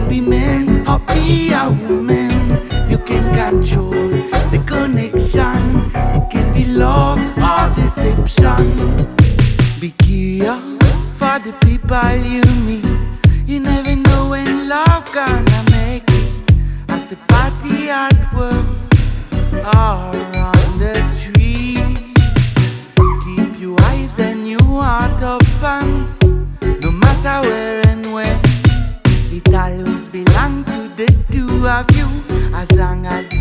can be men or be a woman. You can control the connection. It can be love or deception. Be curious for the people you meet. You never know when love gonna make it. At the party, at work, or on the street. Keep your eyes and your heart open. No matter where and when, it always belongs to the two of you. As long as